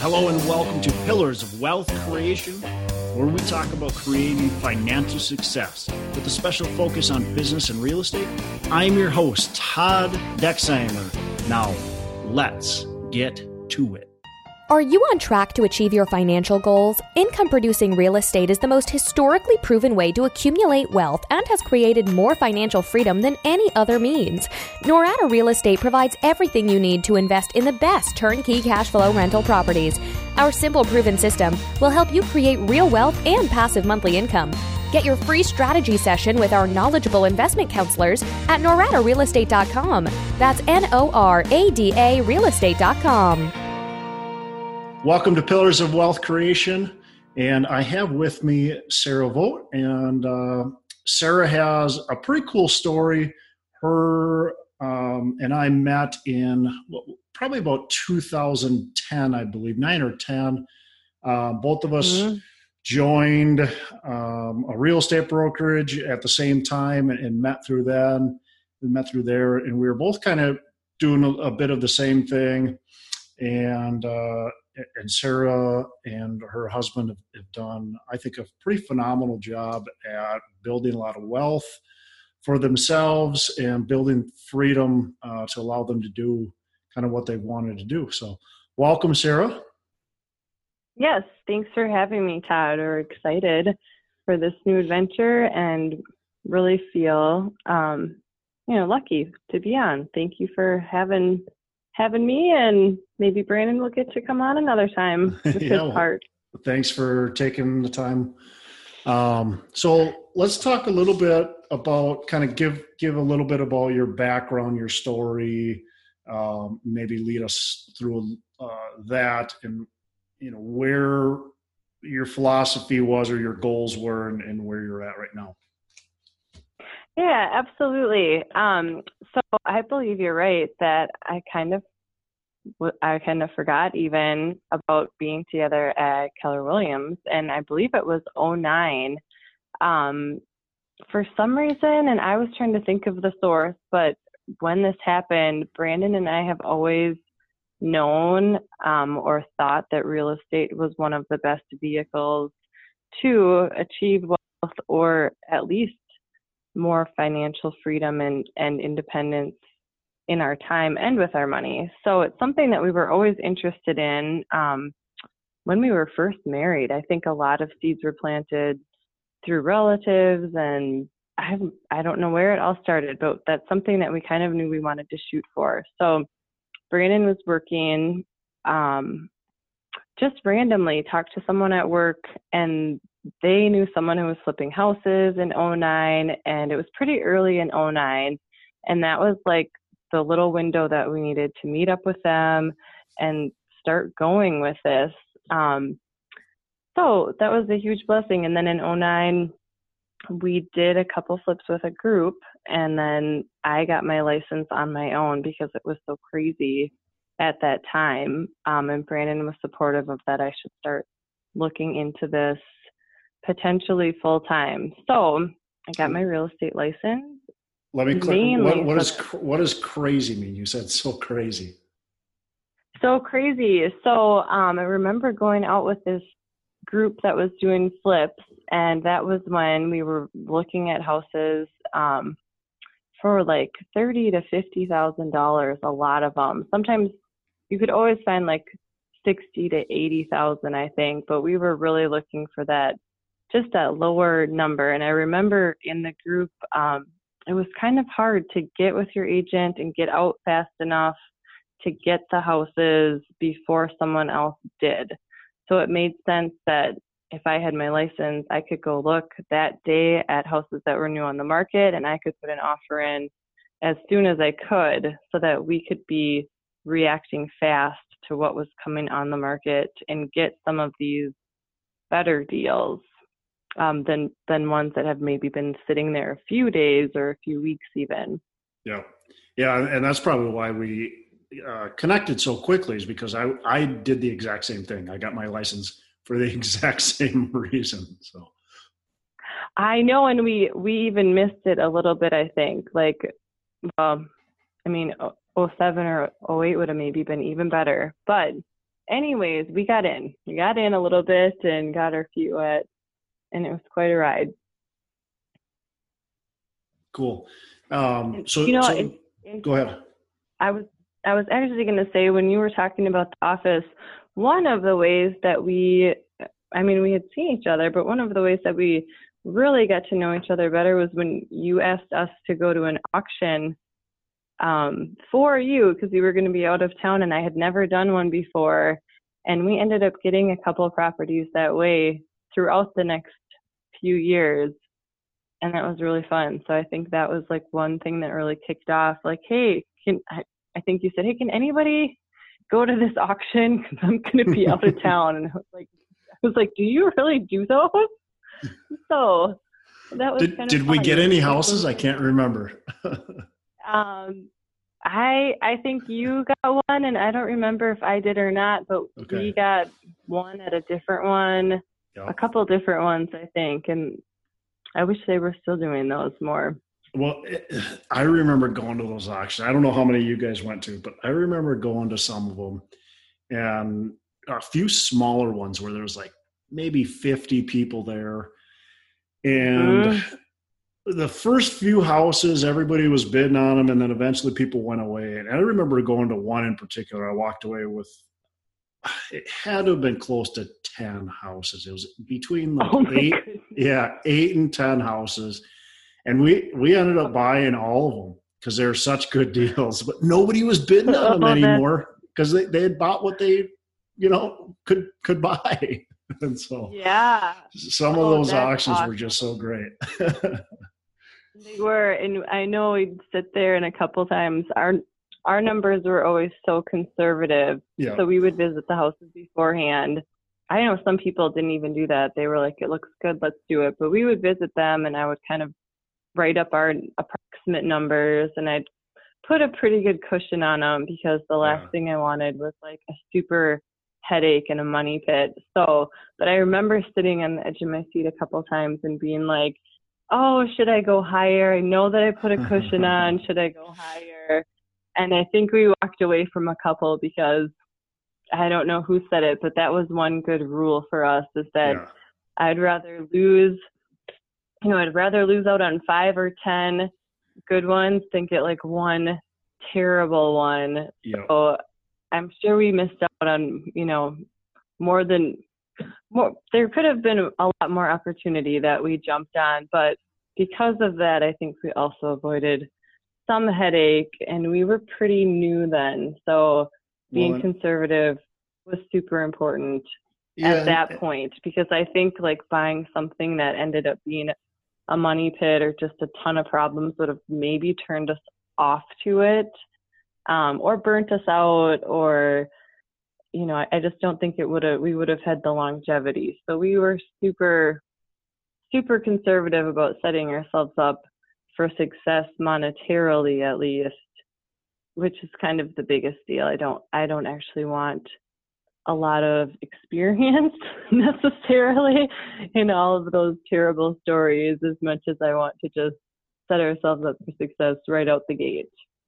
Hello and welcome to Pillars of Wealth Creation, where we talk about creating financial success with a special focus on business and real estate. I'm your host, Todd Dexheimer. Now, let's get to it. Are you on track to achieve your financial goals? Income-producing real estate is the most historically proven way to accumulate wealth and has created more financial freedom than any other means. Norada Real Estate provides everything you need to invest in the best turnkey cash flow rental properties. Our simple, proven system will help you create real wealth and passive monthly income. Get your free strategy session with our knowledgeable investment counselors at noradarealestate.com. That's NORADA realestate.com. Welcome to Pillars of Wealth Creation, and I have with me Sarah Vogt, and Sarah has a pretty cool story. Her and I met in probably about 2010, I believe, 9 or 10. Both of us joined a real estate brokerage at the same time and met through then. We met through there, and we were both kind of doing a bit of the same thing. And Sarah and her husband have done, I think, a pretty phenomenal job at building a lot of wealth for themselves and building freedom to allow them to do kind of what they wanted to do. So welcome, Sarah. Yes, thanks for having me, Todd. We're excited for this new adventure and really feel, lucky to be on. Thank you for having me, and maybe Brandon will get to come on another time with his part. Thanks for taking the time. So let's talk a little bit about, kind of give a little bit about your background, your story, maybe lead us through that, and where your philosophy was or your goals were, and where you're at right now. Yeah, absolutely. So I believe you're right that I kind of forgot even about being together at Keller Williams, and I believe it was 2009. For some reason, and I was trying to think of the source, but when this happened, Brandon and I have always known or thought that real estate was one of the best vehicles to achieve wealth, or at least more financial freedom and independence in our time and with our money. So it's something that we were always interested in. When we were first married, I think a lot of seeds were planted through relatives, and I don't know where it all started, but that's something that we kind of knew we wanted to shoot for. So Brandon was working, just randomly talked to someone at work, and they knew someone who was flipping houses in 2009, and it was pretty early in 2009. And that was like the little window that we needed to meet up with them and start going with this. So that was a huge blessing. And then in 2009, we did a couple flips with a group, and then I got my license on my own because it was so crazy at that time. And Brandon was supportive of that. I should start looking into this potentially full time. So I got my real estate license. Let me clarify. What does crazy mean? You said so crazy. So crazy. So I remember going out with this group that was doing flips, and that was when we were looking at houses for like $30,000 to $50,000. A lot of them. Sometimes you could always find like $60,000 to $80,000, I think, but we were really looking for that, just that lower number. And I remember in the group, it was kind of hard to get with your agent and get out fast enough to get the houses before someone else did. So it made sense that if I had my license, I could go look that day at houses that were new on the market, and I could put an offer in as soon as I could, so that we could be reacting fast to what was coming on the market and get some of these better deals than ones that have maybe been sitting there a few days or a few weeks even. Yeah, and that's probably why we connected so quickly, is because I did the exact same thing. I got my license for the exact same reason. So I know, and we even missed it a little bit, I think. Like, I mean, 07 or 08 would have maybe been even better. But anyways, we got in a little bit and got our feet wet, and it was quite a ride. Cool. Go ahead. I was actually going to say, when you were talking about the office, one of the ways that we had seen each other, but one of the ways that we really got to know each other better was when you asked us to go to an auction for you, because we were going to be out of town and I had never done one before. And we ended up getting a couple of properties that way throughout the next few years. And that was really fun. So I think that was like one thing that really kicked off, like, hey, I think you said, hey, can anybody go to this auction? Because I'm going to be out of town. And I was like, do you really do those? So that was kind of Did we get any houses? I can't remember. I think you got one, and I don't remember if I did or not, but we got one at a different one, a couple different ones, I think. And I wish they were still doing those more. Well, I remember going to those auctions. I don't know how many you guys went to, but I remember going to some of them, and a few smaller ones where there was like maybe 50 people there. And the first few houses, everybody was bidding on them, and then eventually people went away. And I remember going to one in particular. I walked away with, it had to have been close to 10 houses. It was between like 8 and 10 houses. And we ended up buying all of them because they're such good deals, but nobody was bidding on them anymore because they had bought what they, could buy. And so some of those auctions were just so great. They were, and I know we'd sit there, and a couple times our numbers were always so conservative. Yeah. So we would visit the houses beforehand. I know some people didn't even do that. They were like, it looks good, let's do it. But we would visit them, and I would kind of write up our approximate numbers, and I'd put a pretty good cushion on them because the last thing I wanted was like a super headache and a money pit. So, but I remember sitting on the edge of my seat a couple times and being like, oh, should I go higher? I know that I put a cushion on. Should I go higher? And I think we walked away from a couple because I don't know who said it, but that was one good rule for us, is that I'd rather lose out on 5 or 10 good ones than get like one terrible one. Yep. So I'm sure we missed out on, more. There could have been a lot more opportunity that we jumped on, but because of that, I think we also avoided some headache, and we were pretty new then. So being conservative was super important at that point, because I think like buying something that ended up being a money pit or just a ton of problems would have maybe turned us off to it, or burnt us out, or, I just don't think we would have had the longevity. So we were super, super conservative about setting ourselves up for success monetarily, at least, which is kind of the biggest deal. I don't actually want a lot of experience necessarily in all of those terrible stories, as much as I want to just set ourselves up for success right out the gate.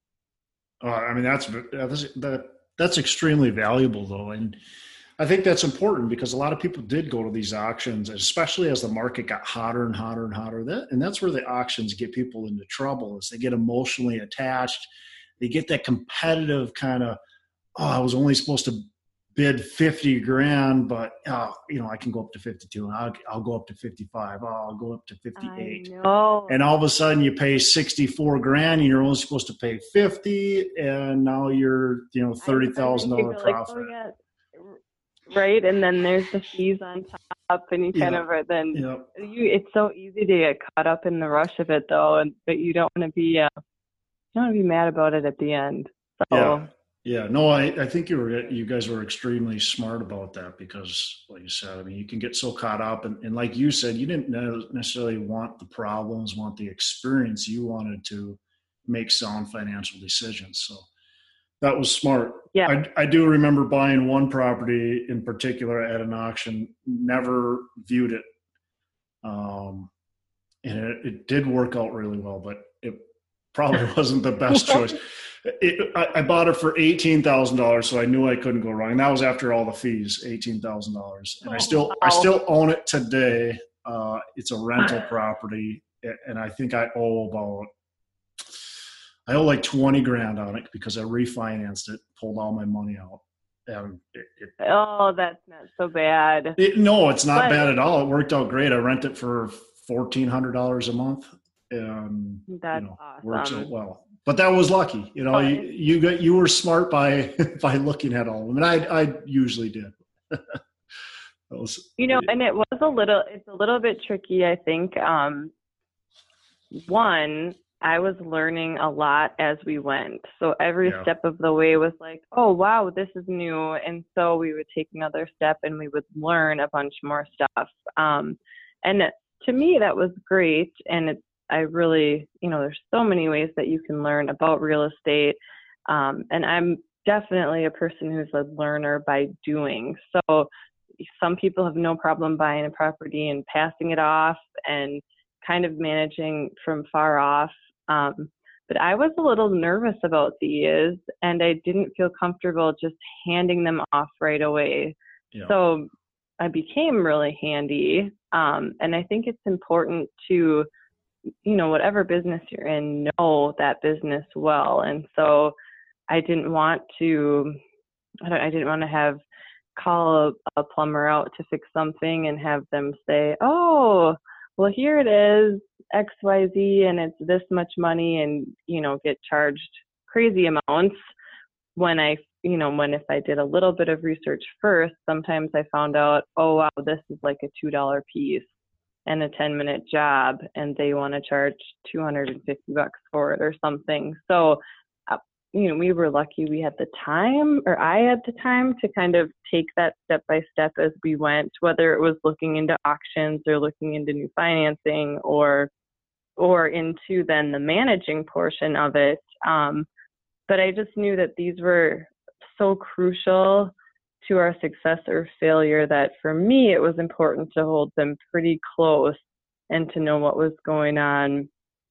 That's extremely valuable, though. And I think that's important because a lot of people did go to these auctions, especially as the market got hotter and hotter and hotter. And that's where the auctions get people into trouble, is they get emotionally attached. They get that competitive kind of, I was only supposed to bid $50,000, but I can go up to 52, and I'll go up to 55. I'll go up to 58. And all of a sudden you pay $64,000 and you're only supposed to pay 50, and now you're $30,000 profit. Like, right, and then there's the fees on top, and you kind of are then. Yep. It's so easy to get caught up in the rush of it, though, but you don't want to be mad about it at the end. So. Yeah, no, I think you guys were extremely smart about that, because, like you said, you can get so caught up, and like you said, you didn't necessarily want the problems, want the experience. You wanted to make sound financial decisions. So that was smart. Yeah, I do remember buying one property in particular at an auction. Never viewed it, and it did work out really well, but it probably wasn't the best choice. I bought it for $18,000, so I knew I couldn't go wrong. And that was after all the fees, $18,000. And I still own it today. It's a rental property, and I think I owe like 20 grand on it because I refinanced it, pulled all my money out. And that's not so bad. No, it's not bad at all. It worked out great. I rent it for $1,400 a month, and that's awesome. Works out well. But that was lucky. You were smart by looking at all of them, and I usually did. And it was it's a little bit tricky, I think. One, I was learning a lot as we went. So every step of the way was like, oh, wow, this is new. And so we would take another step and we would learn a bunch more stuff. And to me, that was great. And I really, there's so many ways that you can learn about real estate. And I'm definitely a person who's a learner by doing. So some people have no problem buying a property and passing it off and kind of managing from far off. But I was a little nervous about these, and I didn't feel comfortable just handing them off right away. Yeah. So I became really handy. And I think it's important to, whatever business you're in, know that business well. And so I didn't want to have call a plumber out to fix something and have them say, oh, well, here it is, XYZ, and it's this much money, and, get charged crazy amounts. If I did a little bit of research first, sometimes I found out, oh, wow, this is like a $2 piece and a 10-minute job, and they want to charge $250 for it or something. So, we were lucky we had the time, or I had the time to kind of take that step by step as we went, whether it was looking into auctions or looking into new financing or into then the managing portion of it. But I just knew that these were so crucial to our success or failure that for me, it was important to hold them pretty close and to know what was going on.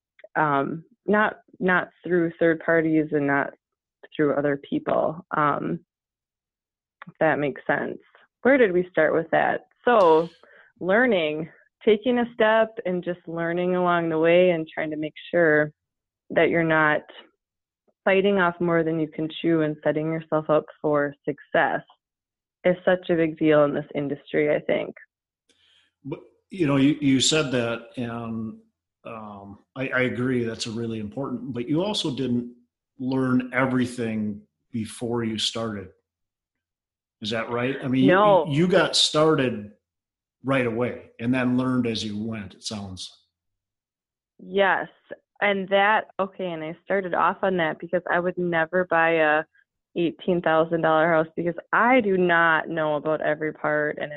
Not through third parties and not through other people, if that makes sense. Where did we start with that? So learning, taking a step and just learning along the way and trying to make sure that you're not fighting off more than you can chew and setting yourself up for success is such a big deal in this industry, I think. But, you said that, and I agree that's a really important, but you also didn't learn everything before you started. Is that right? I mean, no. You got started right away and then learned as you went, it sounds. Yes. And and I started off on that because I would never buy a $18,000 house because I do not know about every part, and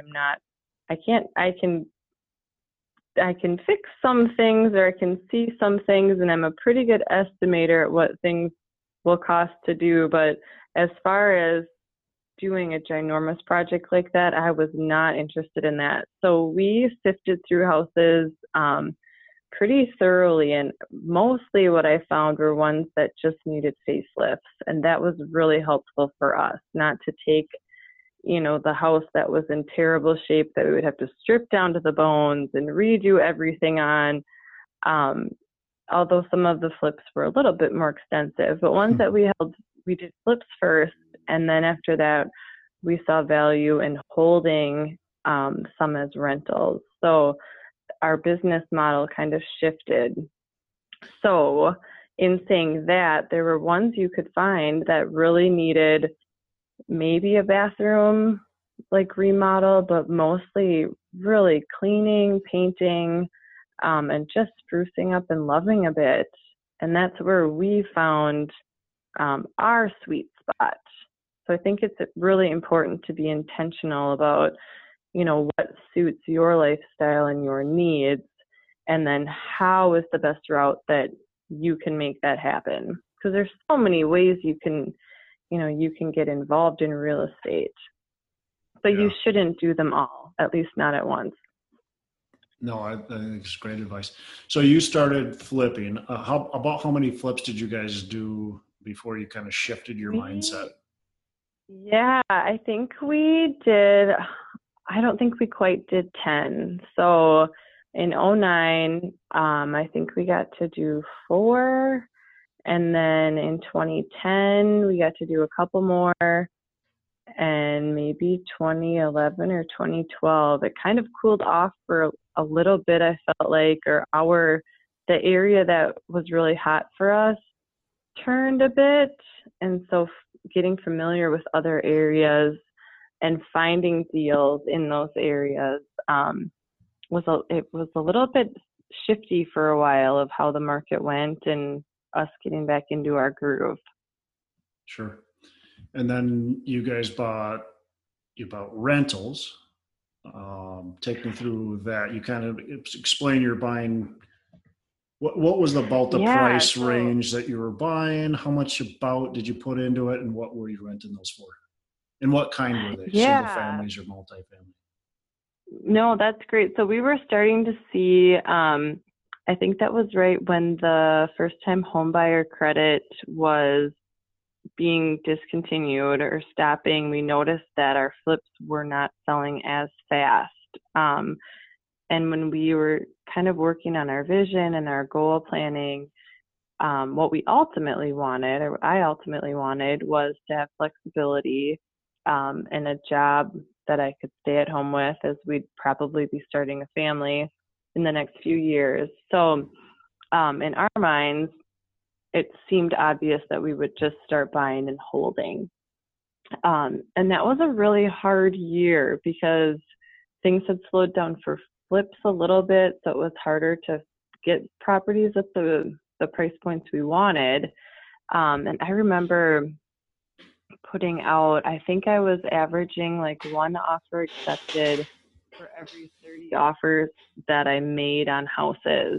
I can fix some things, or I can see some things, and I'm a pretty good estimator at what things will cost to do. But as far as doing a ginormous project like that, I was not interested in that. So we sifted through houses pretty thoroughly, and mostly what I found were ones that just needed facelifts, and that was really helpful for us, not to take the house that was in terrible shape that we would have to strip down to the bones and redo everything on. Although some of the flips were a little bit more extensive, but ones that we did flips first. And then after that, we saw value in holding some as rentals. So our business model kind of shifted. So in saying that, there were ones you could find that really needed maybe a bathroom like remodel, but mostly really cleaning, painting, and just sprucing up and loving a bit. And that's where we found our sweet spot. So I think it's really important to be intentional about, what suits your lifestyle and your needs, and then how is the best route that you can make that happen. Because there's so many ways you can get involved in real estate, but you shouldn't do them all, at least not at once. No, I think it's great advice. So you started flipping. How many flips did you guys do before you kind of shifted your We, mindset? yeah, I think we did. I don't think we quite did 10. So in '09, I think we got to do 4. And then in 2010, we got to do a couple more. And maybe 2011 or 2012, it kind of cooled off for a little bit, I felt like, or the area that was really hot for us turned a bit. And so getting familiar with other areas and finding deals in those areas it was a little bit shifty for a while of how the market went and us getting back into our groove. Sure. And then you guys bought rentals. Take me through that. You kind of explain you're buying. What was about the Yeah, price so range that you were buying? How much about did you put into it, and what were you renting those for? And what kind were they? Single yeah, families or multifamily? no, that's great. So we were starting to see, I think that was right when the first time homebuyer credit was being discontinued or stopping. We noticed that our flips were not selling as fast. And when we were kind of working on our vision and our goal planning, what we ultimately wanted, or what I ultimately wanted, was to have flexibility and a job that I could stay at home with, as we'd probably be starting a family in the next few years. So in our minds, it seemed obvious that we would just start buying and holding. And that was a really hard year because things had slowed down for flips a little bit. So it was harder to get properties at the price points we wanted. And I remember putting out, I think I was averaging like 1 offer accepted for every 30 offers that I made on houses.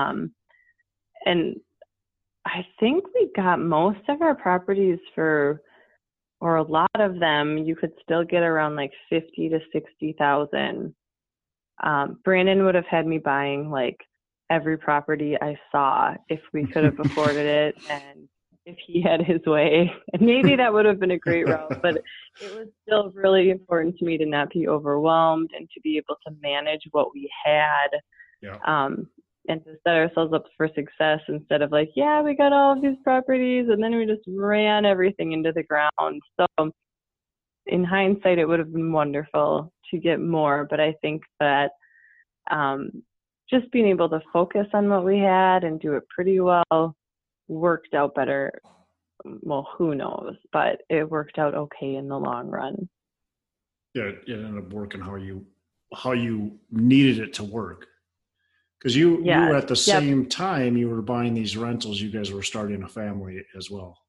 And I think we got most of our properties or a lot of them, you could still get around like 50 to 60,000. Brandon would have had me buying like every property I saw if we could have afforded it and if he had his way. And maybe that would have been a great route, but it was still really important to me to not be overwhelmed and to be able to manage what we had. Yeah. And to set ourselves up for success instead of like, yeah, we got all of these properties and then we just ran everything into the ground. So in hindsight, it would have been wonderful to get more, but I think that just being able to focus on what we had and do it pretty well worked out better. Well, who knows, but it worked out okay in the long run. Yeah, it ended up working how you needed it to work. Because you Yes. were at the Yep. same time you were buying these rentals, you guys were starting a family as well.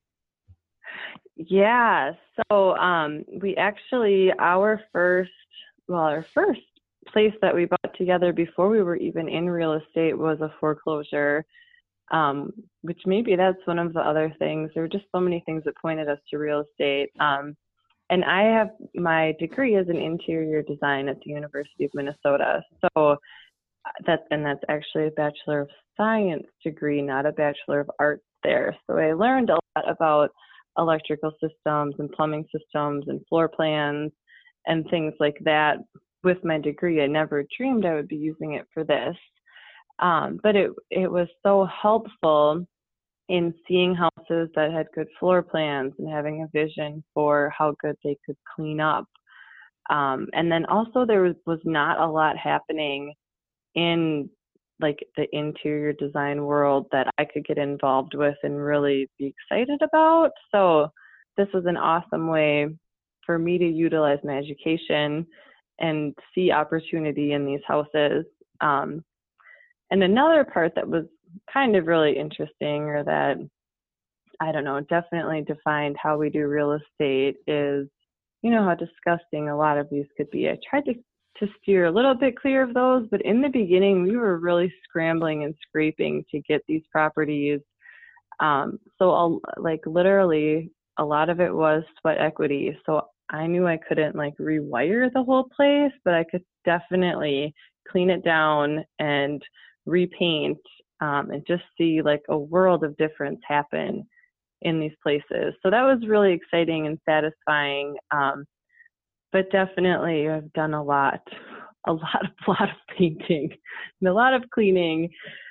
Yeah. So we actually our first place that we bought together before we were even in real estate was a foreclosure. Which maybe that's one of the other things. There were just so many things that pointed us to real estate. And I have my degree as in interior design at the University of Minnesota. So that's actually a Bachelor of Science degree, not a Bachelor of Arts there. So I learned a lot about electrical systems and plumbing systems and floor plans and things like that with my degree. I never dreamed I would be using it for this. But it was so helpful in seeing houses that had good floor plans and having a vision for how good they could clean up. And then also there was not a lot happening in like the interior design world that I could get involved with and really be excited about. So this was an awesome way for me to utilize my education and see opportunity in these houses. And another part that was kind of really interesting, or that, I don't know, definitely defined how we do real estate is, how disgusting a lot of these could be. I tried to steer a little bit clear of those, but in the beginning, we were really scrambling and scraping to get these properties. So literally a lot of it was sweat equity. So I knew I couldn't rewire the whole place, but I could definitely clean it down and repaint and just see a world of difference happen in these places. So that was really exciting and satisfying. But definitely I've done a lot of painting and a lot of cleaning.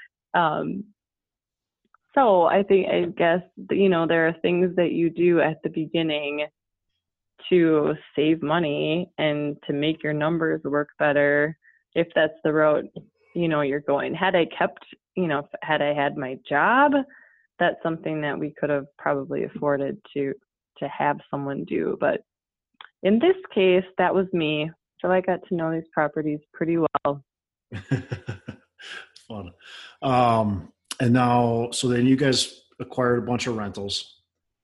So I guess, there are things that you do at the beginning to save money and to make your numbers work better, if that's the route, you're going. Had I had my job, that's something that we could have probably afforded to have someone do. But in this case, that was me. So I got to know these properties pretty well. Fun. And now, so then you guys acquired a bunch of rentals,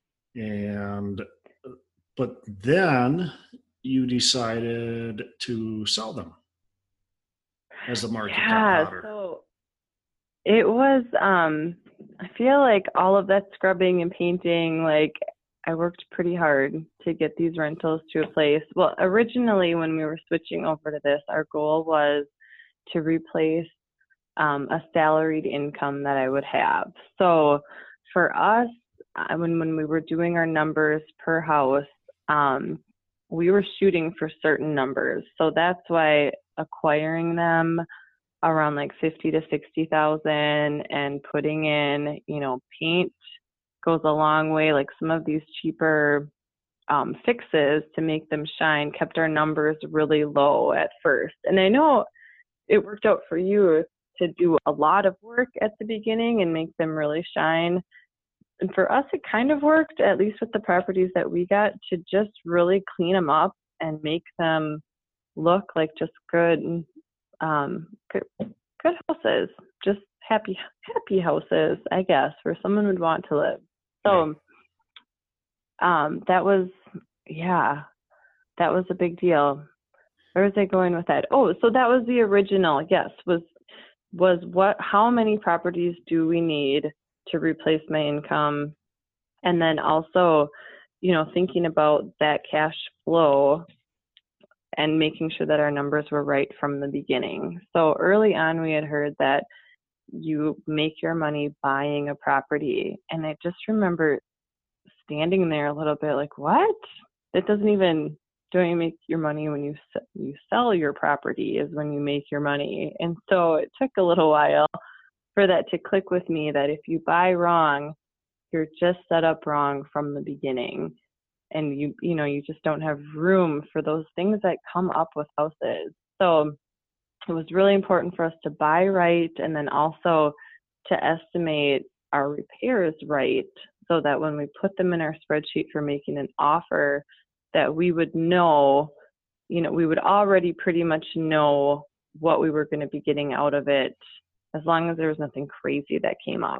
but then you decided to sell them as the market got hotter. So it was, I feel like all of that scrubbing and painting, like I worked pretty hard to get these rentals to a place. Well, originally when we were switching over to this, our goal was to replace a salaried income that I would have. So for us, when we were doing our numbers per house, we were shooting for certain numbers. So that's why acquiring them around like 50 to 60,000 and putting in, paint goes a long way. Like some of these cheaper fixes to make them shine kept our numbers really low at first. And I know it worked out for you to do a lot of work at the beginning and make them really shine. And for us, it kind of worked, at least with the properties that we got, to just really clean them up and make them look like just good houses, just happy houses, I guess, where someone would want to live. So that was a big deal. Where was I going with that? Oh, so that was the original, yes, was how many properties do we need to replace my income? And then also, thinking about that cash flow and making sure that our numbers were right from the beginning. So early on, we had heard that you make your money buying a property. And I just remember standing there a little bit like, what? Don't you make your money when you sell your property, is when you make your money. And so it took a little while for that to click with me, that if you buy wrong, you're just set up wrong from the beginning. And you just don't have room for those things that come up with houses. So it was really important for us to buy right, and then also to estimate our repairs right, so that when we put them in our spreadsheet for making an offer, that we would know, we would already pretty much know what we were going to be getting out of it, as long as there was nothing crazy that came up.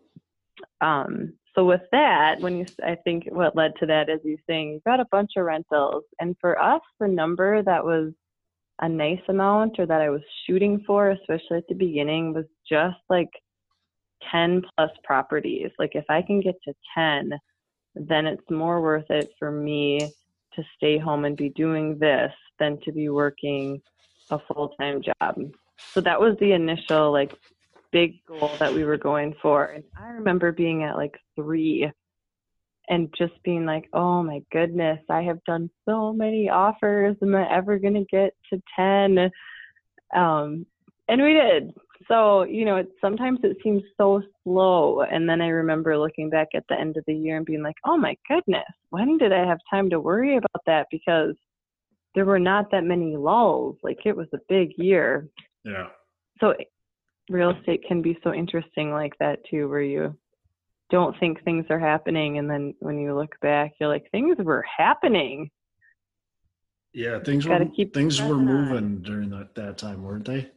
So with that, I think what led to that is you saying you've got a bunch of rentals. And for us, the number that was a nice amount, or that I was shooting for, especially at the beginning, was just like 10 plus properties. Like if I can get to 10, then it's more worth it for me to stay home and be doing this than to be working a full-time job. So that was the initial like big goal that we were going for. And I remember being at like 3 and just being like, oh my goodness, I have done so many offers. Am I ever going to get to 10? And we did. So, sometimes it seems so slow. And then I remember looking back at the end of the year and being like, oh my goodness, when did I have time to worry about that? Because there were not that many lulls. Like it was a big year. Yeah. So real estate can be so interesting like that too, where you don't think things are happening, and then when you look back, you're like, things were happening. Yeah, things were moving during that time, weren't they?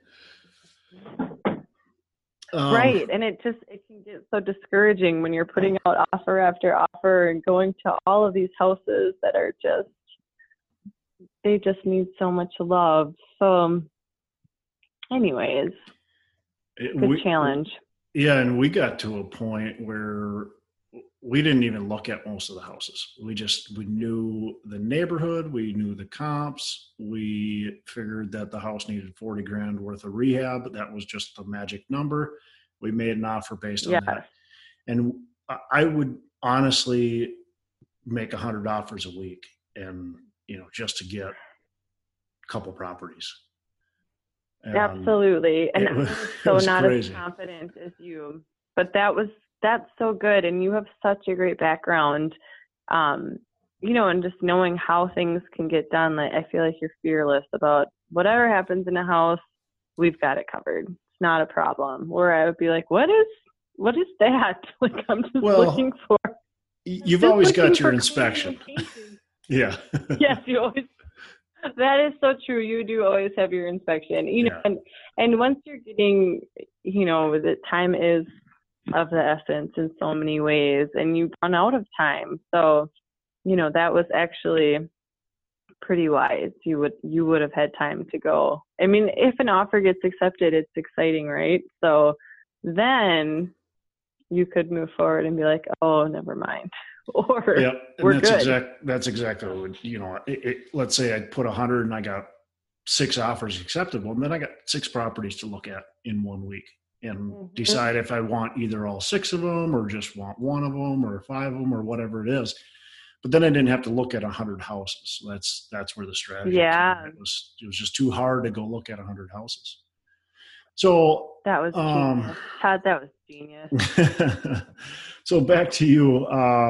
Right, and it can get so discouraging when you're putting out offer after offer and going to all of these houses that are they just need so much love. So anyways, good challenge. Yeah, and we got to a point where we didn't even look at most of the houses. We knew the neighborhood, we knew the comps. We figured that the house needed $40,000 worth of rehab. That was just a magic number. We made an offer based on that. And honestly make 100 offers a week, and just to get a couple properties. And absolutely. And was, so not crazy. As confident as you, but that's so good. And you have such a great background, and just knowing how things can get done. Like, I feel like you're fearless about whatever happens in a house, we've got it covered. It's not a problem. Where I would be like, what is that? Like, I'm just looking for. You've always got your inspection. Yeah. Yes, you always. That is so true. You do always have your inspection, and once you're getting, the time is of the essence in so many ways, and you run out of time. So, that was actually pretty wise. You would have had time to go. I mean, if an offer gets accepted, it's exciting, right? So then you could move forward and be like, oh, never mind. Or we're good. That's exactly what let's say I put 100 and I got 6 offers accepted. Well, then I got 6 properties to look at in 1 week and decide if I want either all 6 of them or just want 1 of them or 5 of them or whatever it is. But then I didn't have to look at 100 houses. So that's where the strategy came. It was just too hard to go look at 100 houses. So that was genius. Todd, that was genius. So back to you.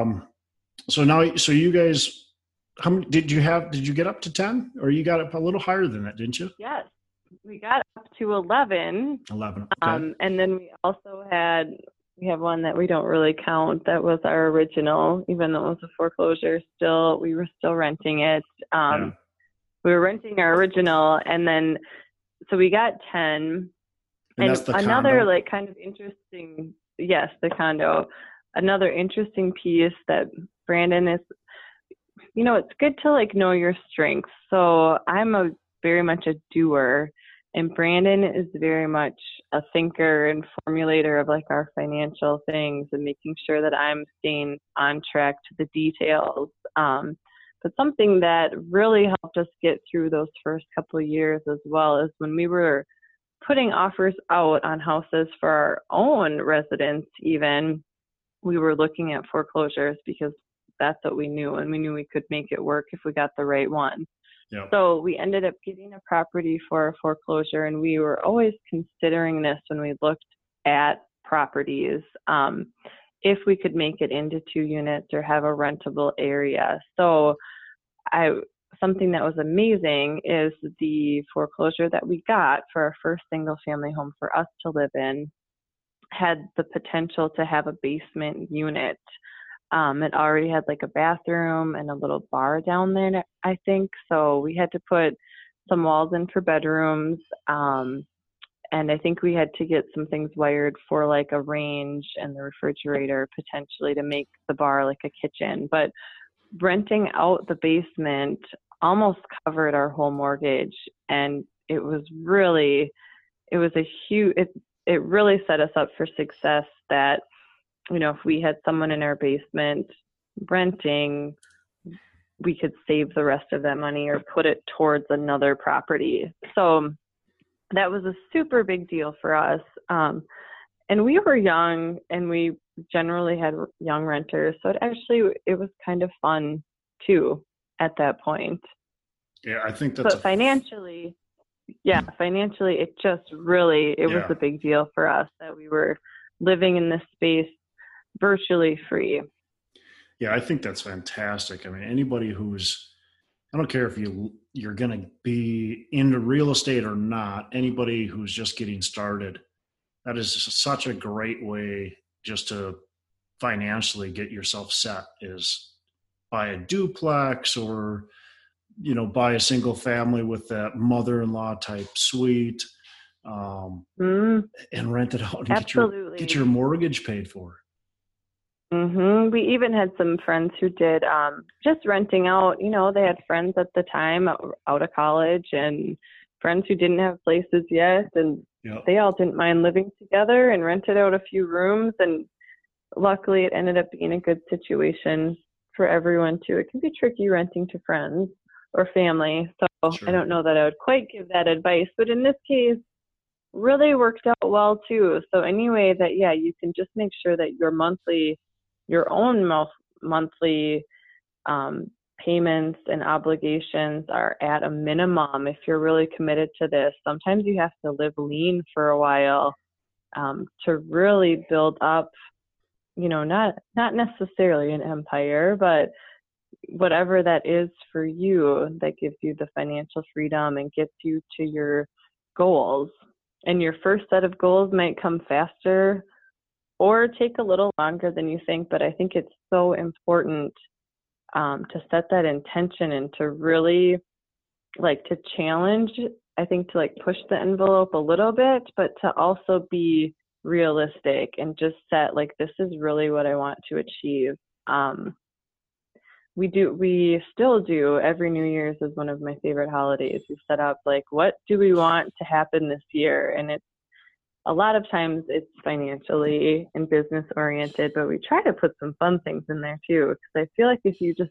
So you guys, how many did you get up to 10, or you got up a little higher than that, didn't you? Yes, we got up to 11. 11. Okay. And then we also we have one that we don't really count. That was our original, even though it was a foreclosure. We were still renting it. We were renting our original, and then so we got 10. And that's the another condo? Kind of interesting, yes, the condo. Another interesting piece that Brandon is, it's good to know your strengths. So I'm very much a doer, and Brandon is very much a thinker and formulator of our financial things and making sure that I'm staying on track to the details. But something that really helped us get through those first couple of years as well is when we were putting offers out on houses for our own residents, even, we were looking at foreclosures because that's what we knew, and we knew we could make it work if we got the right one. Yeah. So we ended up getting a property for a foreclosure, and we were always considering this when we looked at properties, if we could make it into 2 units or have a rentable area. So something that was amazing is the foreclosure that we got for our first single family home for us to live in had the potential to have a basement unit. It already had a bathroom and a little bar down there, I think. So we had to put some walls in for bedrooms. And I think we had to get some things wired for a range and the refrigerator potentially to make the bar a kitchen. But renting out the basement almost covered our whole mortgage. And it was really it really set us up for success that, if we had someone in our basement renting, we could save the rest of that money or put it towards another property. So that was a super big deal for us. And we were young, and we generally had young renters. So it was kind of fun too at that point. Yeah, I think that's financially, it just really, was a big deal for us that we were living in this space virtually free. Yeah, I think that's fantastic. I mean, anybody I don't care if you're going to be into real estate or not, anybody who's just getting started, that is such a great way just to financially get yourself set, is buy a duplex or buy a single family with that mother-in-law type suite, and rent it out and get your mortgage paid for. We even had some friends who did just renting out. They had friends at the time out of college and friends who didn't have places yet, and they all didn't mind living together and rented out a few rooms. And luckily, it ended up being a good situation for everyone too. It can be tricky renting to friends or family. So sure. I don't know that I would quite give that advice, but in this case, really worked out well too. So anyway, that, you can just make sure that your monthly your own monthly payments and obligations are at a minimum if you're really committed to this. Sometimes you have to live lean for a while to really build up, not necessarily an empire, but whatever that is for you that gives you the financial freedom and gets you to your goals. And your first set of goals might come faster or take a little longer than you think, but I think it's so important to set that intention and to really to challenge, I think to push the envelope a little bit, but to also be realistic and just set this is really what I want to achieve. We still do. Every New Year's is one of my favorite holidays. We set up what do we want to happen this year? And it's a lot of times it's financially and business oriented, but we try to put some fun things in there too. Because I feel like if you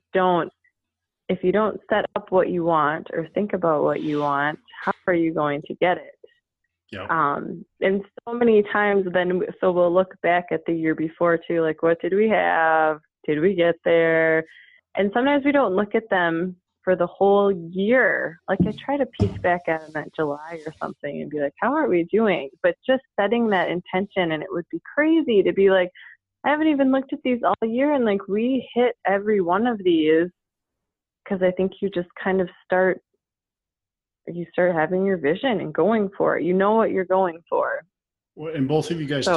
don't set up what you want or think about what you want, how are you going to get it? Yep. And so many times so we'll look back at the year before too, what did we have? Did we get there? And sometimes we don't look at them for the whole year. I try to piece back at them at July or something and be how are we doing? But just setting that intention, and it would be crazy to be I haven't even looked at these all year, and we hit every one of these, because I think you just kind of start having your vision and going for it. You know what you're going for. Well, and both of you guys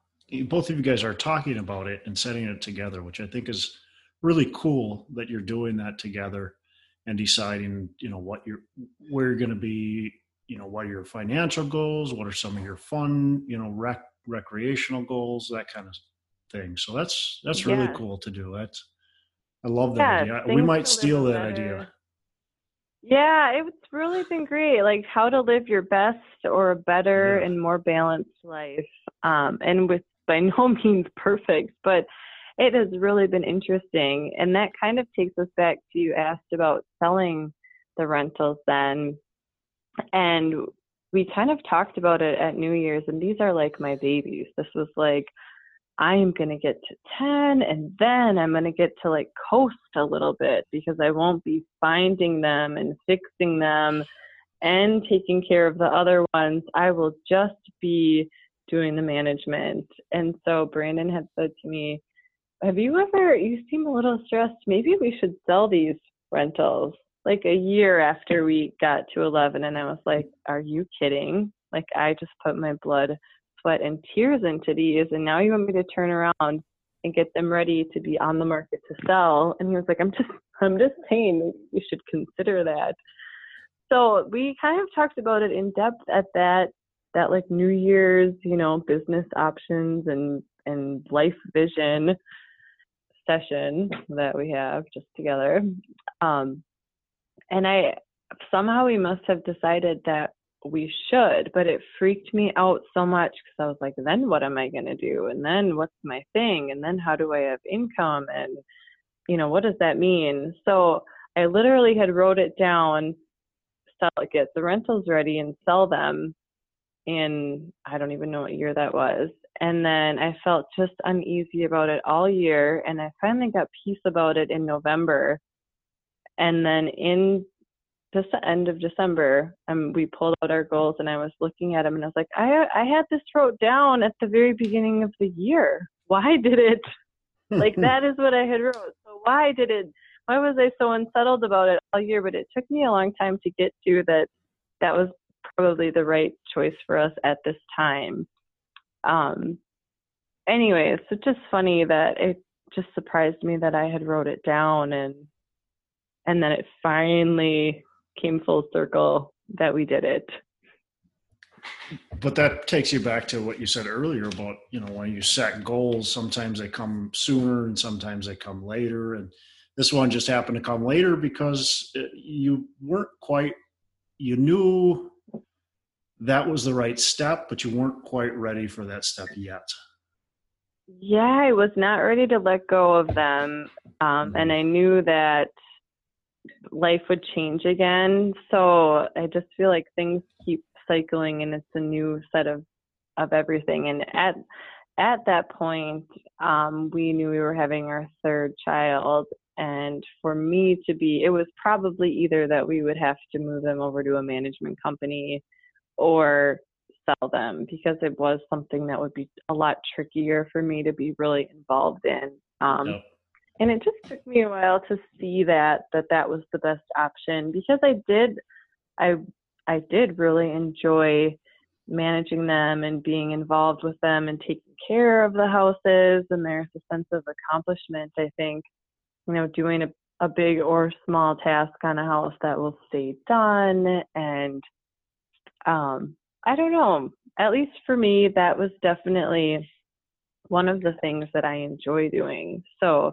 are talking about it and setting it together, which I think is really cool that you're doing that together and deciding, where you're going to be, what are your financial goals, what are some of your fun, recreational goals, that kind of thing. So that's really cool to do. I love that idea. We might steal that idea. Yeah, it's really been great. How to live your best or a better and more balanced life. And with by no means perfect, but it has really been interesting. And that kind of takes us back to, you asked about selling the rentals then. And we kind of talked about it at New Year's, and these are my babies. This was I am going to get to 10, and then I'm going to get to coast a little bit, because I won't be finding them and fixing them and taking care of the other ones. I will just be doing the management. And so Brandon had said to me, you seem a little stressed. Maybe we should sell these rentals a year after we got to 11. And I was are you kidding? I just put my blood, sweat, and tears into these, and now you want me to turn around and get them ready to be on the market to sell? And he was I'm just saying you should consider that. So we kind of talked about it in depth at that New Year's, business options and life vision session that we have just together. And we must have decided that we should, but it freaked me out so much, because I was then what am I going to do? And then what's my thing? And then how do I have income? And, what does that mean? So I literally had wrote it down, get the rentals ready and sell them in, I don't even know what year that was. And then I felt just uneasy about it all year. And I finally got peace about it in November. And then in just the end of December, we pulled out our goals, and I was looking at them, and I was I had this wrote down at the very beginning of the year. Why did it? That is what I had wrote. So why was I so unsettled about it all year? But it took me a long time to get to that. That was probably the right choice for us at this time. Anyway, it's just funny that it just surprised me that I had wrote it down, and then it finally came full circle that we did it. But that takes you back to what you said earlier about, when you set goals, sometimes they come sooner and sometimes they come later. And this one just happened to come later because you knew that was the right step, but you weren't quite ready for that step yet. Yeah, I was not ready to let go of them. And I knew that life would change again. So I just feel things keep cycling, and it's a new set of everything. And at that point, we knew we were having our third child. And for me to be, it was probably either that we would have to move them over to a management company or sell them, because it was something that would be a lot trickier for me to be really involved in. Yep. And it just took me a while to see that was the best option, because I did really enjoy managing them and being involved with them and taking care of the houses. And there's a sense of accomplishment, I think, doing a big or small task on a house that will stay done. And I don't know, at least for me, that was definitely one of the things that I enjoy doing. So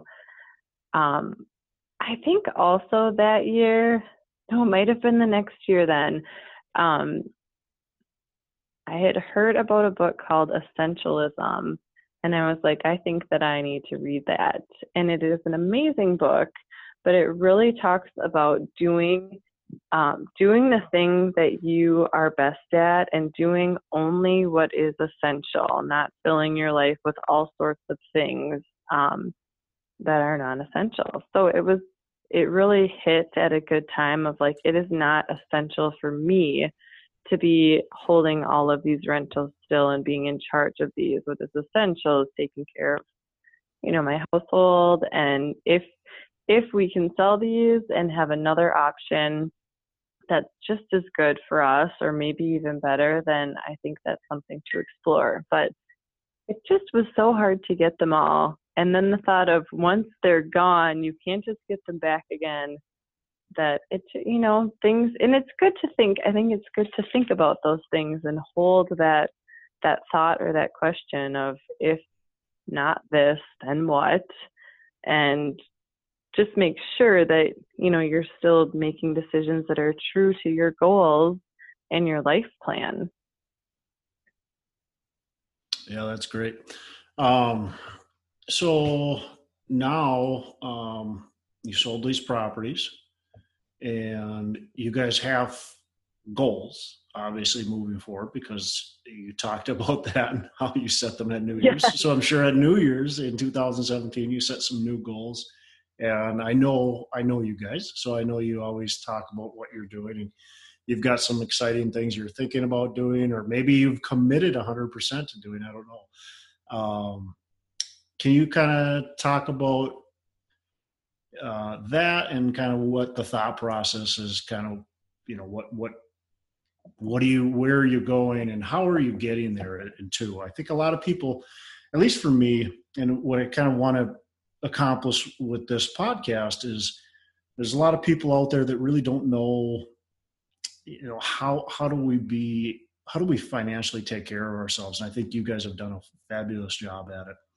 I think also that year, it might have been the next year then, I had heard about a book called Essentialism, and I was like, I think that I need to read that. And it is an amazing book, but it really talks about doing the thing that you are best at and doing only what is essential, not filling your life with all sorts of things that are non-essential. So it really hit at a good time of like, it is not essential for me to be holding all of these rentals still and being in charge of these. What is essential is taking care of, my household. And if we can sell these and have another option that's just as good for us, or maybe even better, then I think that's something to explore. But it just was so hard to get them all. And then the thought of once they're gone, you can't just get them back again. That it's, things, and it's good to think, I think it's good to think about those things and hold that thought or that question of, if not this, then what? And just make sure that, you're still making decisions that are true to your goals and your life plan. Yeah, that's great. So now you sold these properties, and you guys have goals, obviously, moving forward, because you talked about that and how you set them at New Year's. Yeah. So I'm sure at New Year's in 2017, you set some new goals. And I know you guys, so I know you always talk about what you're doing, and you've got some exciting things you're thinking about doing, or maybe you've committed 100% to doing. I don't know. Can you kind of talk about that and kind of what the thought process is? Kind of, where are you going, and how are you getting there? And too, I think a lot of people, at least for me, and what I kind of want to accomplish with this podcast is, there's a lot of people out there that really don't know, how do we financially take care of ourselves? And I think you guys have done a fabulous job at it.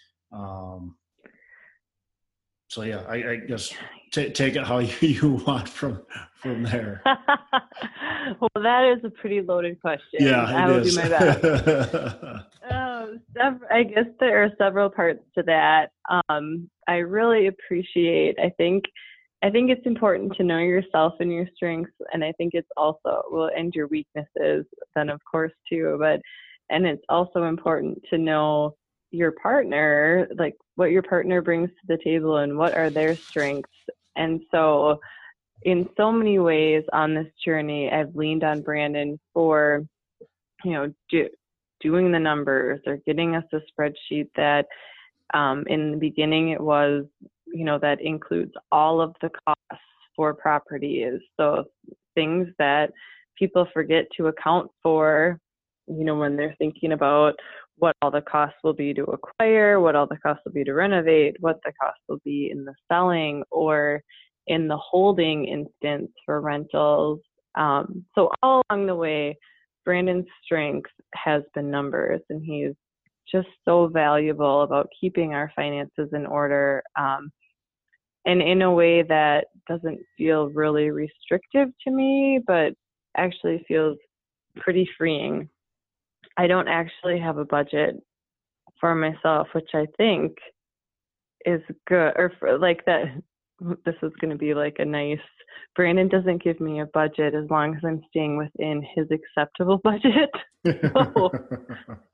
So yeah, I guess take it how you want from there. Well, that is a pretty loaded question. Yeah, I will do my best. I guess there are several parts to that. I really appreciate, I think it's important to know yourself and your strengths. And I think it's also, and your weaknesses then, of course, too. And it's also important to know your partner, like what your partner brings to the table and what are their strengths. And so in so many ways on this journey, I've leaned on Brandon for, doing the numbers or getting us a spreadsheet that in the beginning it was, that includes all of the costs for properties. So things that people forget to account for, when they're thinking about what all the costs will be to acquire, what all the costs will be to renovate, what the costs will be in the selling or in the holding instance for rentals. So all along the way, Brandon's strength has been numbers, and he's just so valuable about keeping our finances in order, and in a way that doesn't feel really restrictive to me, but actually feels pretty freeing. I don't actually have a budget for myself, which I think is good, or for like that. This is going to be like a nice, Brandon doesn't give me a budget as long as I'm staying within his acceptable budget. So, anyway,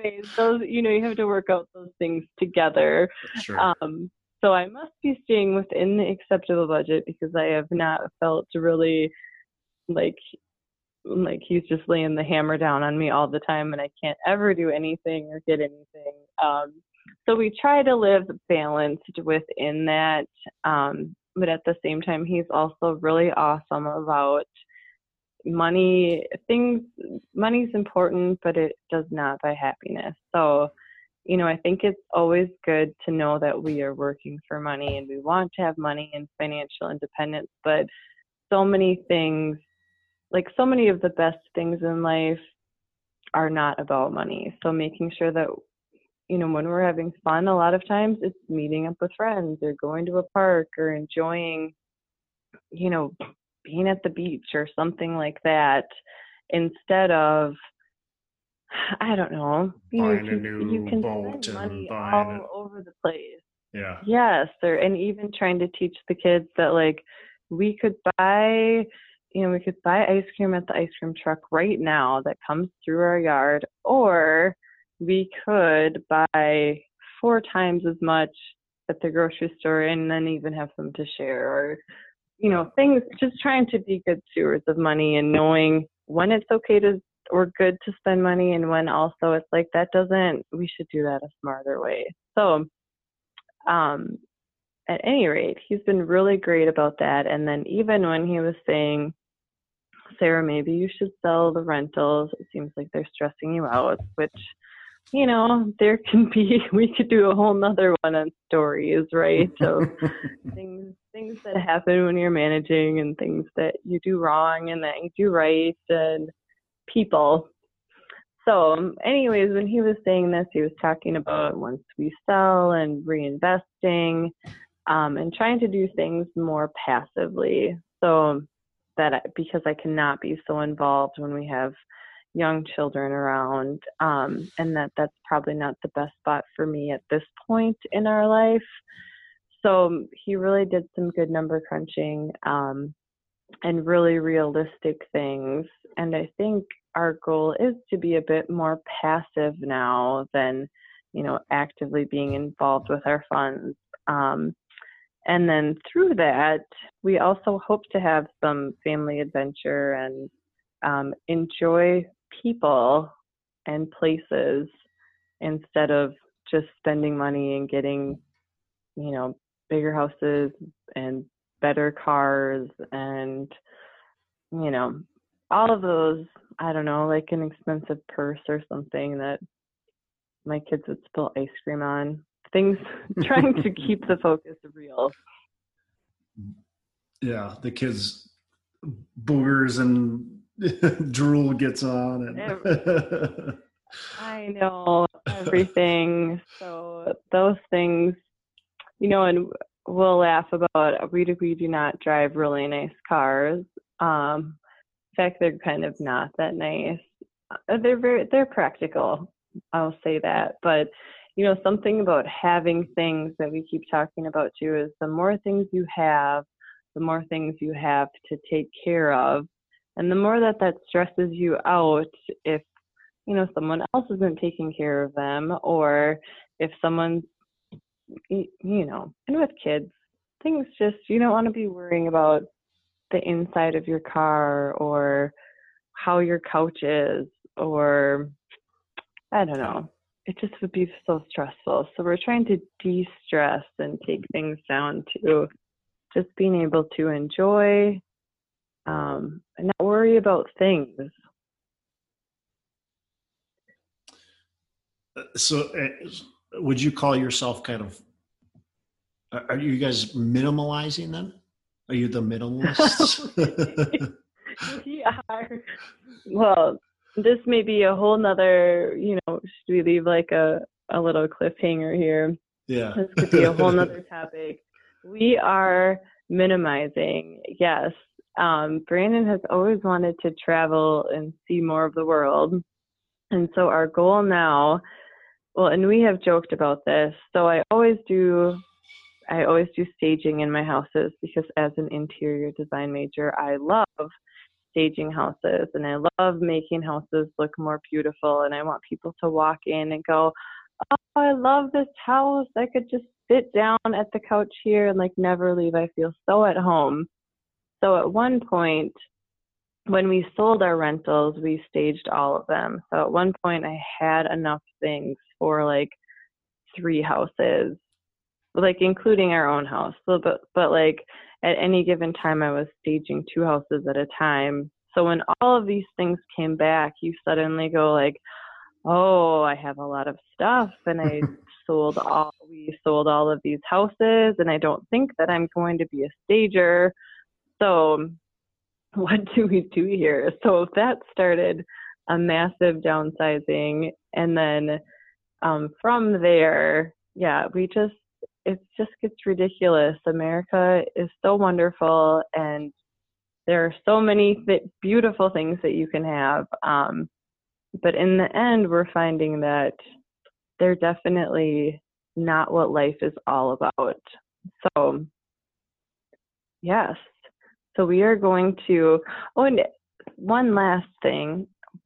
anyways, those, you have to work out those things together. Sure. So I must be staying within the acceptable budget because I have not felt really like he's just laying the hammer down on me all the time and I can't ever do anything or get anything. So we try to live balanced within that. But at the same time, he's also really awesome about money. Money's important, but it does not buy happiness. So, I think it's always good to know that we are working for money and we want to have money and financial independence, but so many things, like so many of the best things in life are not about money. So making sure that, when we're having fun, a lot of times it's meeting up with friends or going to a park or enjoying, being at the beach or something like that, instead of, I don't know, buying a new you can boat spend money and all over the place. Yeah. Yes, and even trying to teach the kids that we could buy ice cream at the ice cream truck right now that comes through our yard, or we could buy 4 times as much at the grocery store and then even have some to share, or things, just trying to be good stewards of money and knowing when it's okay or good to spend money and when also it's like we should do that a smarter way. So at any rate, he's been really great about that. And then even when he was saying, Sarah, maybe you should sell the rentals, it seems like they're stressing you out, which, there can be, we could do a whole nother one on stories, right? So things that happen when you're managing and things that you do wrong and that you do right and people. So anyways, when he was saying this, he was talking about once we sell and reinvesting and trying to do things more passively. So because I cannot be so involved when we have young children around, and that's probably not the best spot for me at this point in our life. So he really did some good number crunching and really realistic things. And I think our goal is to be a bit more passive now than, actively being involved with our funds. And then through that, we also hope to have some family adventure and enjoy people and places instead of just spending money and getting, bigger houses and better cars and, all of those, I don't know, like an expensive purse or something that my kids would spill ice cream on. Things, trying to keep the focus real. Yeah, the kids boogers and drool gets on and I know everything. So those things, and we'll laugh about, we do not drive really nice cars. In fact, they're kind of not that nice. They're practical, I'll say that. But something about having things that we keep talking about too is the more things you have, the more things you have to take care of. And the more that stresses you out if, someone else isn't taking care of them, or if someone's, and with kids, things just, you don't want to be worrying about the inside of your car or how your couch is, or I don't know. It just would be so stressful. So we're trying to de-stress and take things down to just being able to enjoy and not worry about things. So would you call yourself are you guys minimalizing then? Are you the minimalists? We are. Well, this may be a whole nother, should we leave like a little cliffhanger here? Yeah. This could be a whole nother topic. We are minimizing, yes. Brandon has always wanted to travel and see more of the world. And so our goal now, and we have joked about this, so I always do staging in my houses because as an interior design major, I love staging houses, and I love making houses look more beautiful, and I want people to walk in and go, oh, I love this house. I could just sit down at the couch here and like never leave. I feel so at home. So at one point, when we sold our rentals, we staged all of them. So at one point I had enough things for like 3 houses, like including our own house. So, but like at any given time, I was staging 2 houses at a time. So when all of these things came back, you suddenly go like, oh, I have a lot of stuff, and we sold all of these houses, and I don't think that I'm going to be a stager. So what do we do here? So that started a massive downsizing. And then from there, yeah, it just gets ridiculous. America is so wonderful, and there are so many beautiful things that you can have. But in the end, we're finding that they're definitely not what life is all about. So, yes. So we are going to, and one last thing,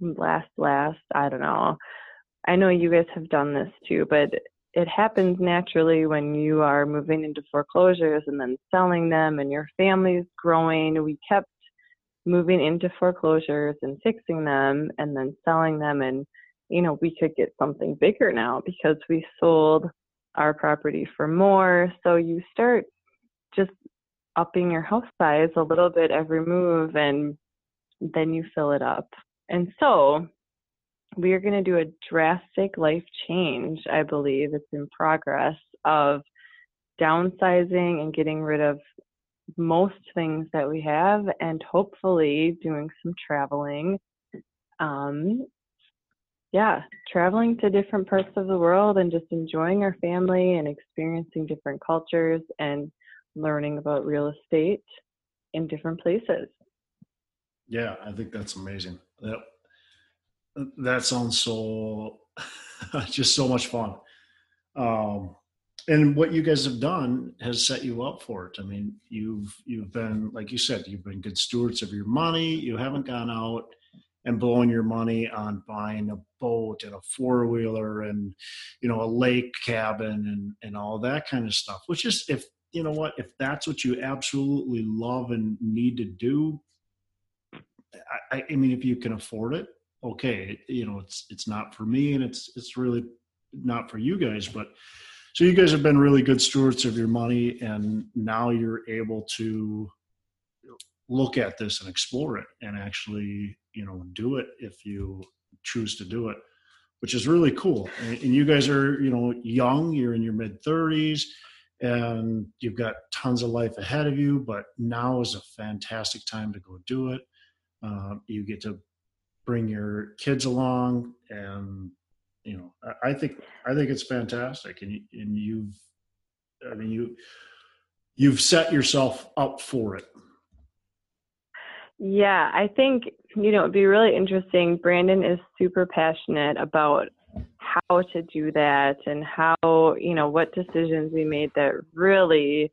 I don't know. I know you guys have done this too, but it happens naturally when you are moving into foreclosures and then selling them and your family's growing. We kept moving into foreclosures and fixing them and then selling them. And, we could get something bigger now because we sold our property for more. So you start just upping your house size a little bit every move, and then you fill it up. And so we are going to do a drastic life change. I believe it's in progress of downsizing and getting rid of most things that we have, and hopefully doing some traveling. Traveling to different parts of the world and just enjoying our family and experiencing different cultures and learning about real estate in different places. Yeah, I think that's amazing. That sounds so just so much fun. And what you guys have done has set you up for it. I mean, you've been, like you said, you've been good stewards of your money. You haven't gone out and blowing your money on buying a boat and a 4-wheeler and, a lake cabin and all that kind of stuff, which is, if that's what you absolutely love and need to do, I mean, if you can afford it, okay, it's not for me, and it's really not for you guys, but so you guys have been really good stewards of your money, and now you're able to look at this and explore it and actually, do it if you choose to do it, which is really cool. And you guys are, young, you're in your mid-30s, and you've got tons of life ahead of you, but now is a fantastic time to go do it. You get to bring your kids along, and I think it's fantastic, and you've set yourself up for it. Yeah, I think it'd be really interesting. Brandon is super passionate about how to do that, and how what decisions we made that really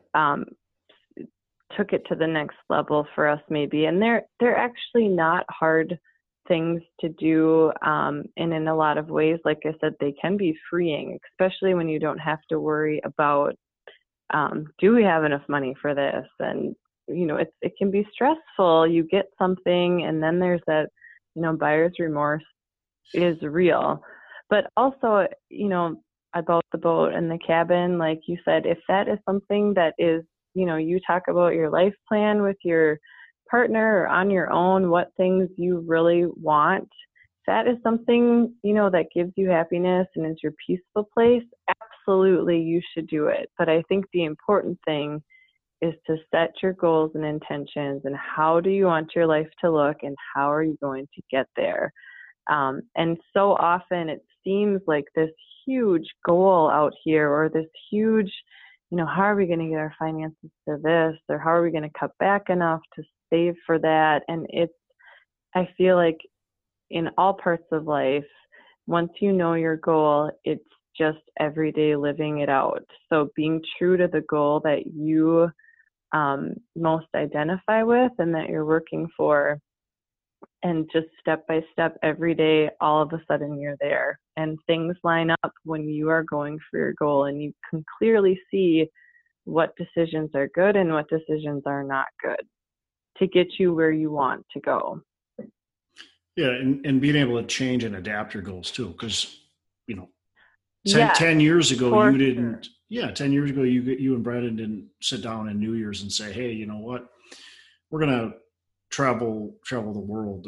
took it to the next level for us, maybe. And they're actually not hard things to do, and in a lot of ways, like I said, they can be freeing, especially when you don't have to worry about do we have enough money for this? And it can be stressful. You get something, and then there's that buyer's remorse is real. But also, about the boat and the cabin, like you said, if that is something that is, you talk about your life plan with your partner or on your own, what things you really want, that is something, that gives you happiness and is your peaceful place, absolutely you should do it. But I think the important thing is to set your goals and intentions, and how do you want your life to look, and how are you going to get there? And so often it seems like this huge goal out here, or this huge, how are we going to get our finances to this, or how are we going to cut back enough to save for that? And I feel like in all parts of life, once you know your goal, it's just everyday living it out. So being true to the goal that you most identify with and that you're working for. And just step by step every day, all of a sudden you're there and things line up when you are going for your goal, and you can clearly see what decisions are good and what decisions are not good to get you where you want to go. Yeah. And being able to change and adapt your goals too. Cause 10 Yes, years ago, for you didn't, sure. yeah, 10 years ago, you and Brandon didn't sit down in New Year's and say, hey, you know what, we're going to travel the world.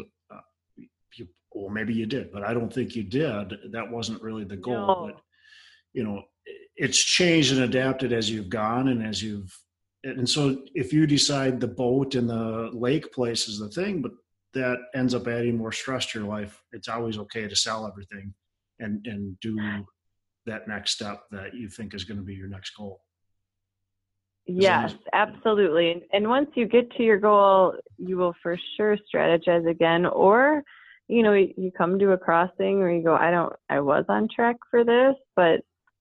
Well, maybe you did, but I don't think you did. That wasn't really the goal. But No. it's changed and adapted as you've gone, and so if you decide the boat and the lake place is the thing, but that ends up adding more stress to your life, it's always okay to sell everything and do that next step that you think is going to be your next goal. As long Yes, as, absolutely. And once you get to your goal, you will for sure strategize again. Or, you come to a crossing where you go, I was on track for this, but,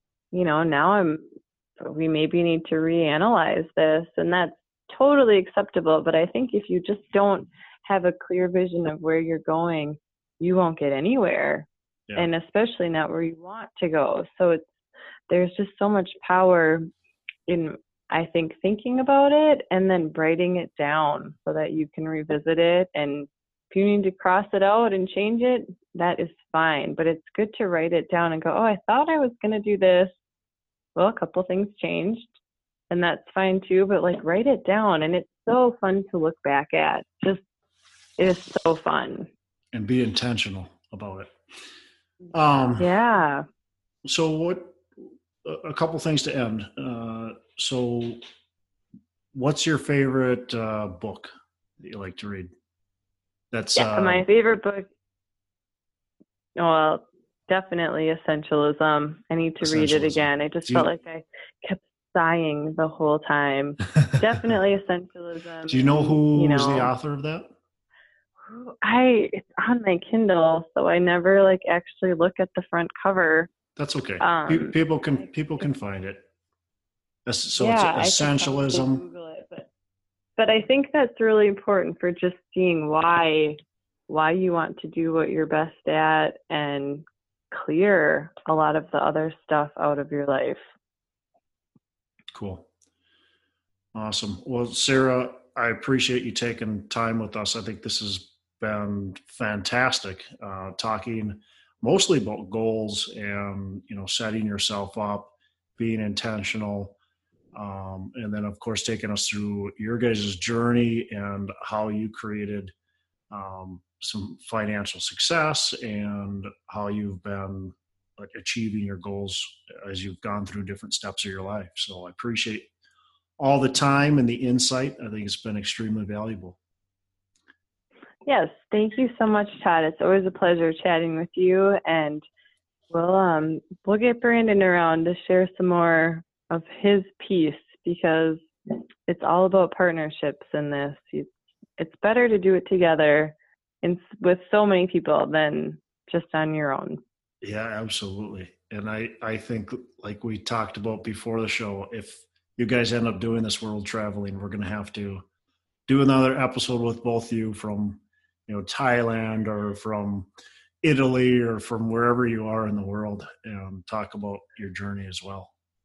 now we maybe need to reanalyze this. And that's totally acceptable. But I think if you just don't have a clear vision of where you're going, you won't get anywhere. yeah, And especially not where you want to go. So there's just so much power in, I think, thinking about it and then writing it down so that you can revisit it. And if you need to cross it out and change it, that is fine. But it's good to write it down and go, oh, I thought I was going to do this. Well, a couple things changed, and that's fine too. But write it down, and it's so fun to look back at. Just, it is so fun. and be intentional about it. Yeah. So a couple things to end. So what's your favorite book that you like to read? That's My favorite book. Well, definitely Essentialism. I need to read it again. I just felt like I kept sighing the whole time. Definitely Essentialism. Do you know who was the author of that? It's on my Kindle, so I never actually look at the front cover. That's okay. People can find it. So yeah, it's Essentialism. Google it, but I think that's really important for just seeing why you want to do what you're best at and clear a lot of the other stuff out of your life. Cool. Awesome. Well, Sarah, I appreciate you taking time with us. I think this has been fantastic, talking mostly about goals and, setting yourself up, being intentional, and then, of course, taking us through your guys' journey and how you created some financial success and how you've been achieving your goals as you've gone through different steps of your life. So I appreciate all the time and the insight. I think it's been extremely valuable. Yes. Thank you so much, Todd. It's always a pleasure chatting with you, and we'll get Brandon around to share some more of his piece, because it's all about partnerships in this. It's better to do it together with so many people than just on your own. Yeah, absolutely. And I think, like we talked about before the show, if you guys end up doing this world traveling, we're going to have to do another episode with both you from, Thailand or from Italy or from wherever you are in the world, and talk about your journey as well.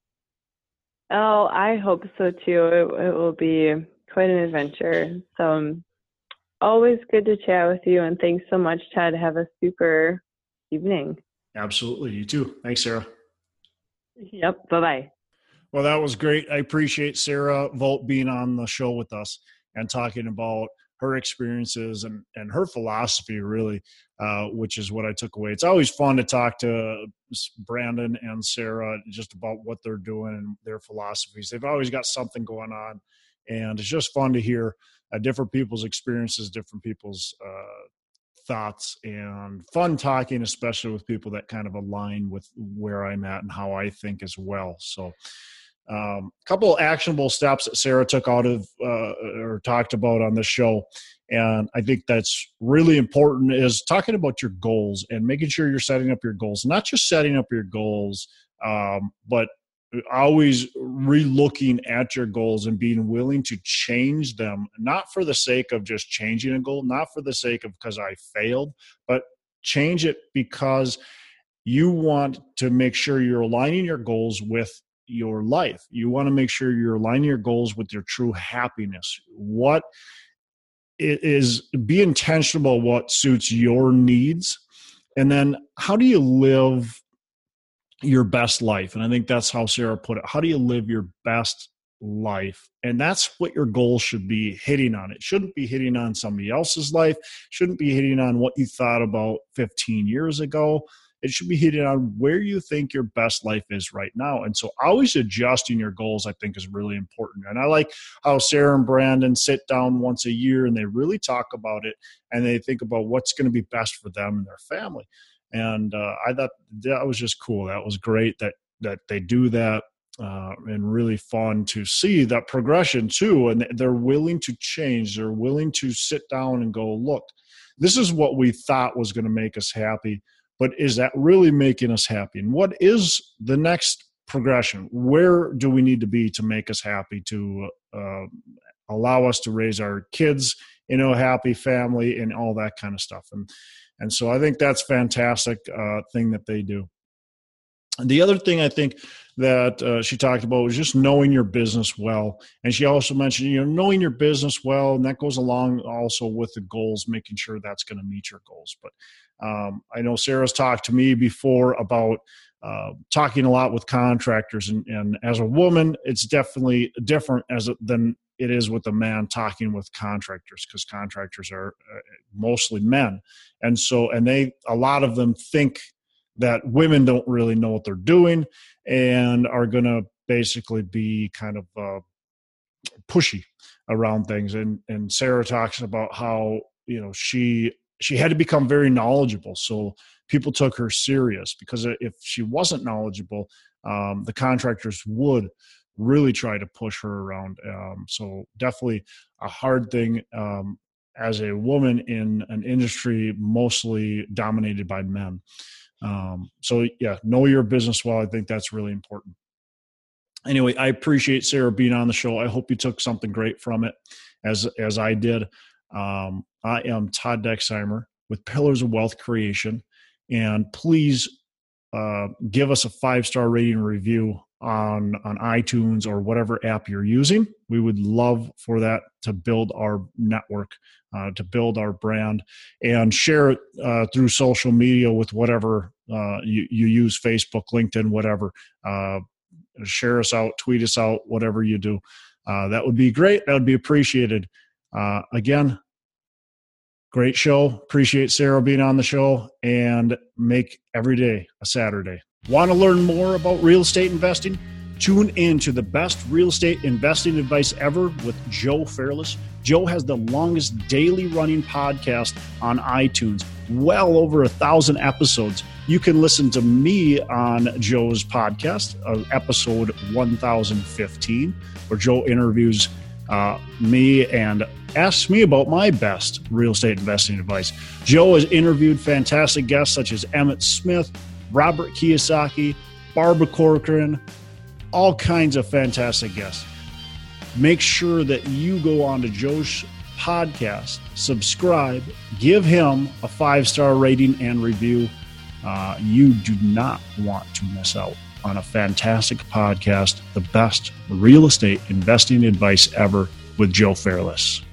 Oh, I hope so too. It will be quite an adventure. So always good to chat with you, and thanks so much, Todd. Have a super evening. Absolutely. You too. Thanks, Sarah. Yep. Bye-bye. Well, that was great. I appreciate Sarah Vogt being on the show with us and talking about her experiences and her philosophy, really, which is what I took away. It's always fun to talk to Brandon and Sarah just about what they're doing and their philosophies. They've always got something going on, and it's just fun to hear different people's experiences, different people's thoughts, and fun talking, especially with people that kind of align with where I'm at and how I think as well. So a couple of actionable steps that Sarah took out of or talked about on this show, and I think that's really important, is talking about your goals and making sure you're setting up your goals, not just setting up your goals, but always re-looking at your goals and being willing to change them, not for the sake of just changing a goal, not for the sake of because I failed, but change it because you want to make sure you're aligning your goals with your life. You want to make sure you're aligning your goals with your true happiness. What it is, be intentional about what suits your needs. And then how do you live your best life? And I think that's how Sarah put it. How do you live your best life? And that's what your goal should be hitting on. It shouldn't be hitting on somebody else's life. Shouldn't be hitting on what you thought about 15 years ago. It should be hitting on where you think your best life is right now. And so always adjusting your goals, I think, is really important. And I like how Sarah and Brandon sit down once a year and they really talk about it and they think about what's going to be best for them and their family. And I thought that was just cool. That was great that they do that, and really fun to see that progression too. And they're willing to change. They're willing to sit down and go, look, this is what we thought was going to make us happy, but is that really making us happy? And what is the next progression? Where do we need to be to make us happy, to allow us to raise our kids in a happy family and all that kind of stuff? And so I think that's fantastic thing that they do. And the other thing I think that she talked about was just knowing your business well. And she also mentioned, knowing your business well, and that goes along also with the goals, making sure that's going to meet your goals. But I know Sarah's talked to me before about talking a lot with contractors. And as a woman, it's definitely different than it is with a man talking with contractors, because contractors are mostly men. And so, a lot of them think that women don't really know what they're doing and are going to basically be kind of pushy around things. And Sarah talks about how, she had to become very knowledgeable. So people took her serious, because if she wasn't knowledgeable, the contractors would really try to push her around. So definitely a hard thing as a woman in an industry mostly dominated by men. So yeah, know your business well. I think that's really important. Anyway, I appreciate Sarah being on the show. I hope you took something great from it, as I did. I am Todd Dexheimer with Pillars of Wealth Creation, and please give us a 5-star rating and review on iTunes or whatever app you're using. We would love for that to build our network, to build our brand, and share it through social media with whatever you use, Facebook, LinkedIn, whatever. Share us out, tweet us out, whatever you do. That would be great. That would be appreciated. Again, great show. Appreciate Sarah being on the show, and make every day a Saturday. Want to learn more about real estate investing? Tune in to the best real estate investing advice ever with Joe Fairless. Joe has the longest daily running podcast on iTunes, well over 1,000 episodes. You can listen to me on Joe's podcast, episode 1015, where Joe interviews me and asks me about my best real estate investing advice. Joe has interviewed fantastic guests such as Emmett Smith, Robert Kiyosaki, Barbara Corcoran, all kinds of fantastic guests. Make sure that you go on to Joe's podcast, subscribe, give him a 5-star rating and review. You do not want to miss out on a fantastic podcast, the best real estate investing advice ever with Joe Fairless.